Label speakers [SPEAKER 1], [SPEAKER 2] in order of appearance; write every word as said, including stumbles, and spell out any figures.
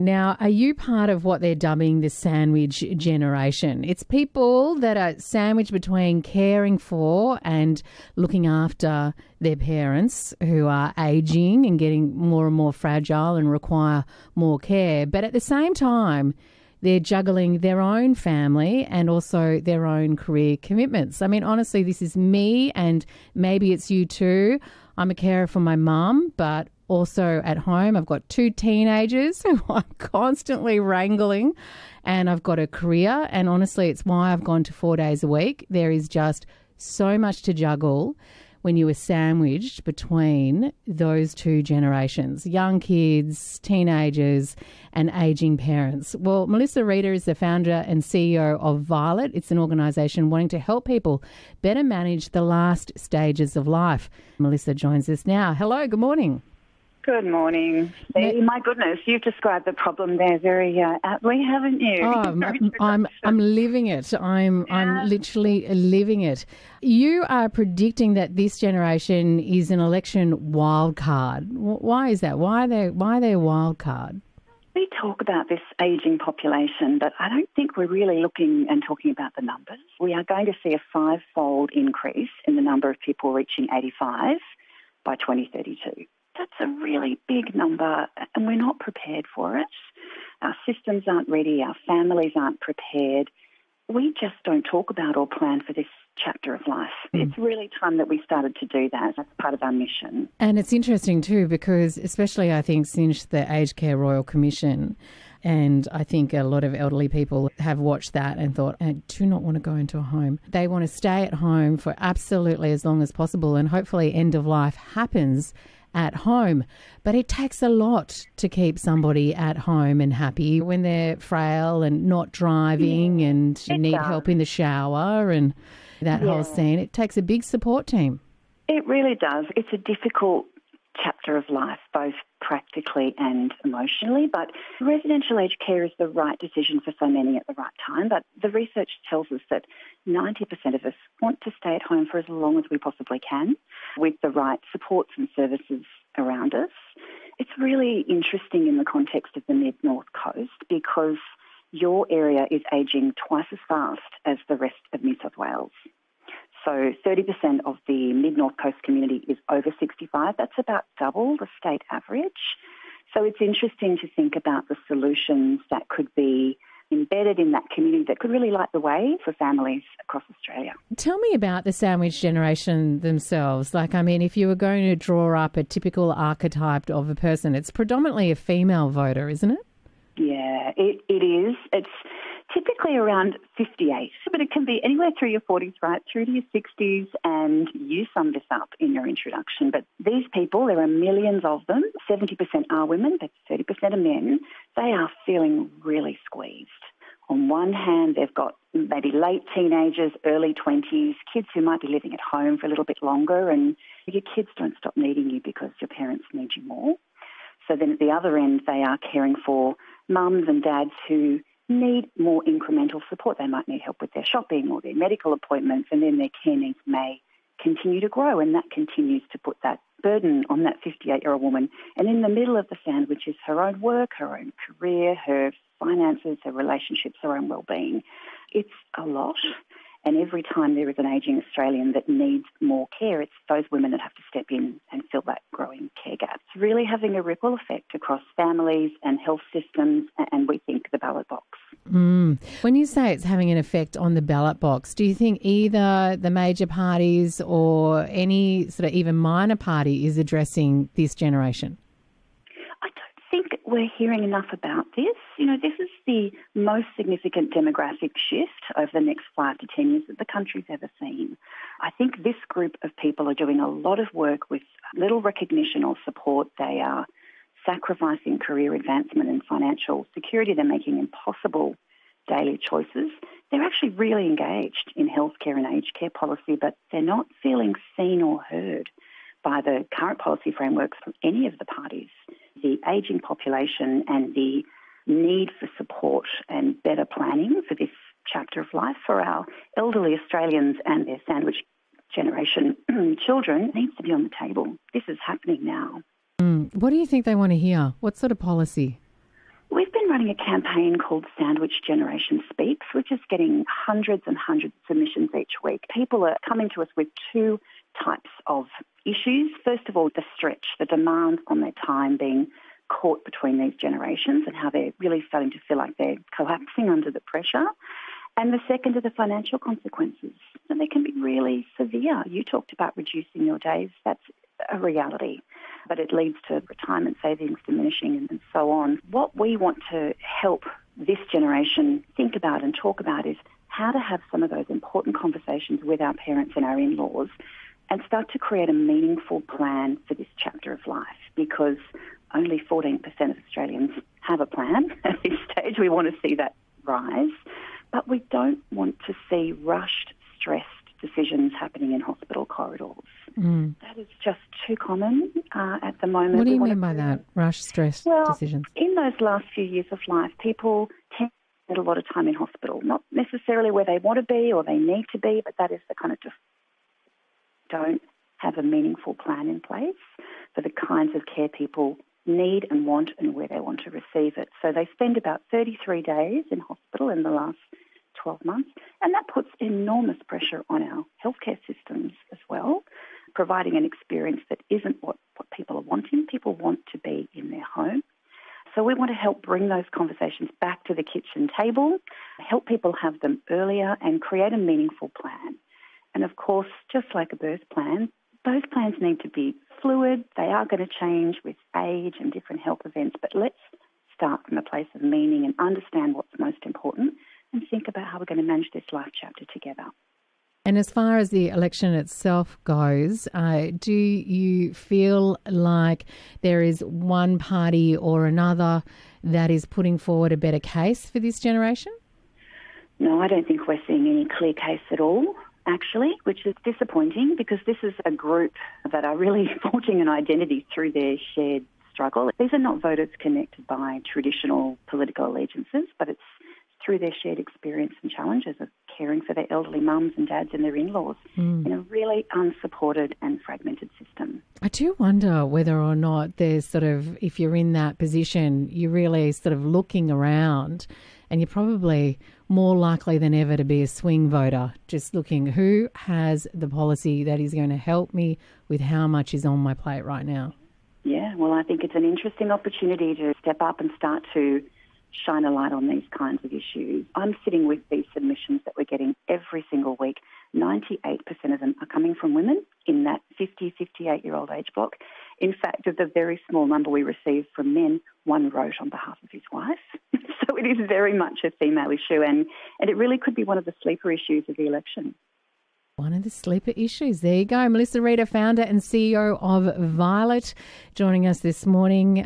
[SPEAKER 1] Now, are you part of what they're dubbing the sandwich generation? It's people that are sandwiched between caring for and looking after their parents who are ageing and getting more and more fragile and require more care. But at the same time, they're juggling their own family and also their own career commitments. I mean, honestly, this is me, and maybe it's you too. I'm a carer for my mum, but also at home, I've got two teenagers who I'm constantly wrangling, and I've got a career. And honestly, it's why I've gone to four days a week. There is just so much to juggle when you are sandwiched between those two generations, young kids, teenagers, and ageing parents. Well, Melissa Reader is the founder and C E O of Violet. It's an organisation wanting to help people better manage the last stages of life. Melissa joins us now. Hello, good morning.
[SPEAKER 2] Good morning. See, my goodness, you've described the problem there very uh, aptly, haven't you?
[SPEAKER 1] Oh, I'm, I'm I'm living it. I'm yeah. I'm literally living it. You are predicting that this generation is an election wild card. Why is that? Why are they why are they a wild card?
[SPEAKER 2] We talk about this ageing population, but I don't think we're really looking and talking about the numbers. We are going to see a five-fold increase in the number of people reaching eighty-five by twenty thirty-two. That's a really big number, and we're not prepared for it. Our systems aren't ready. Our families aren't prepared. We just don't talk about or plan for this chapter of life. Mm. It's really time that we started to do that. That's part of our mission.
[SPEAKER 1] And it's interesting too, because especially I think since the Aged Care Royal Commission, and I think a lot of elderly people have watched that and thought, I do not want to go into a home. They want to stay at home for absolutely as long as possible, and hopefully end of life happens at home. But it takes a lot to keep somebody at home and happy when they're frail and not driving yeah, and need does. help in the shower and that yeah. whole scene. It takes a big support team.
[SPEAKER 2] It really does. It's a difficult chapter of life, both practically and emotionally, but residential aged care is the right decision for so many at the right time. But the research tells us that ninety percent of us want to stay at home for as long as we possibly can with the right supports and services around us. It's really interesting in the context of the Mid-North Coast because your area is ageing twice as fast as the rest of New South Wales. So thirty percent of the Mid-North Coast community is over sixty-five. That's about double the state average. So it's interesting to think about the solutions that could be embedded in that community that could really light the way for families across Australia.
[SPEAKER 1] Tell me about the sandwich generation themselves. Like, I mean, if you were going to draw up a typical archetype of a person, it's predominantly a female voter, isn't it?
[SPEAKER 2] Yeah, it, it is. It's typically around fifty-eight, but it can be anywhere through your forties, right, through to your sixties, and you summed this up in your introduction. But these people, there are millions of them, seventy percent are women, but thirty percent are men. They are feeling really squeezed. On one hand, they've got maybe late teenagers, early twenties, kids who might be living at home for a little bit longer, and your kids don't stop needing you because your parents need you more. So then at the other end, they are caring for mums and dads who need more incremental support. They might need help with their shopping or their medical appointments, and then their care needs may continue to grow, and that continues to put that burden on that fifty-eight-year-old woman. And in the middle of the sandwich is her own work, her own career, her finances, her relationships, her own well-being. It's a lot. And every time there is an ageing Australian that needs more care, it's those women that have to step in and fill that growing care gap. It's really having a ripple effect across families and health systems, and we think the ballot box.
[SPEAKER 1] Mm. When you say it's having an effect on the ballot box, do you think either the major parties or any sort of even minor party is addressing this generation?
[SPEAKER 2] I don't think we're hearing enough about this. You know, this is the most significant demographic shift over the next five to ten years that the country's ever seen. I think this group of people are doing a lot of work with little recognition or support. They are sacrificing career advancement and financial security. They're making impossible daily choices. They're actually really engaged in healthcare and aged care policy, but they're not feeling seen or heard by the current policy frameworks from any of the parties. The ageing population and the need for support and better planning for this chapter of life for our elderly Australians and their sandwich generation children needs to be on the table. This is happening now.
[SPEAKER 1] Mm. What do you think they want to hear? What sort of policy?
[SPEAKER 2] We've been running a campaign called Sandwich Generation Speaks, which is getting hundreds and hundreds of submissions each week. People are coming to us with two types of issues. First of all, the stretch, the demands on their time being caught between these generations and how they're really starting to feel like they're collapsing under the pressure. And the second are the financial consequences. And they can be really severe. You talked about reducing your days. That's a reality. But it leads to retirement savings diminishing and, and so on. What we want to help this generation think about and talk about is how to have some of those important conversations with our parents and our in-laws and start to create a meaningful plan for this chapter of life, because only fourteen percent of Australians have a plan at this stage. We want to see that rise. But we don't want to see rushed, stressed decisions happening in hospital corridors. Mm. That is just too common uh, at the moment.
[SPEAKER 1] What do you
[SPEAKER 2] we
[SPEAKER 1] mean by that, rushed, stressed
[SPEAKER 2] well,
[SPEAKER 1] decisions?
[SPEAKER 2] In those last few years of life, people tend to spend a lot of time in hospital, not necessarily where they want to be or they need to be, but that is the kind of just don't have a meaningful plan in place for the kinds of care people need and want and where they want to receive it. So they spend about thirty-three days in hospital in the last twelve months, and that puts enormous pressure on our healthcare systems as well, providing an experience that isn't what, what people are wanting. People want to be in their home. So we want to help bring those conversations back to the kitchen table, help people have them earlier and create a meaningful plan. And of course, just like a birth plan, those plans need to be fluid. They are going to change with age and different health events, but let's start from a place of meaning and understand what's most important and think about how we're going to manage this life chapter together.
[SPEAKER 1] And as far as the election itself goes, uh, do you feel like there is one party or another that is putting forward a better case for this generation?
[SPEAKER 2] No, I don't think we're seeing any clear case at all, actually, which is disappointing because this is a group that are really forging an identity through their shared struggle. These are not voters connected by traditional political allegiances, but it's through their shared experience and challenges of caring for their elderly mums and dads and their in-laws mm. in a really unsupported and fragmented system.
[SPEAKER 1] I do wonder whether or not there's sort of, if you're in that position, you're really sort of looking around and you're probably more likely than ever to be a swing voter, just looking who has the policy that is going to help me with how much is on my plate right now.
[SPEAKER 2] Yeah, well, I think it's an interesting opportunity to step up and start to shine a light on these kinds of issues. I'm sitting with these submissions that we're getting every single week. ninety-eight percent of them are coming from women in that fifty, fifty-eight-year-old age block. In fact, of the very small number we received from men, one wrote on behalf of his wife. So it is very much a female issue, and, and it really could be one of the sleeper issues of the election.
[SPEAKER 1] One of the sleeper issues. There you go. Melissa Reader, founder and C E O of Violet, joining us this morning.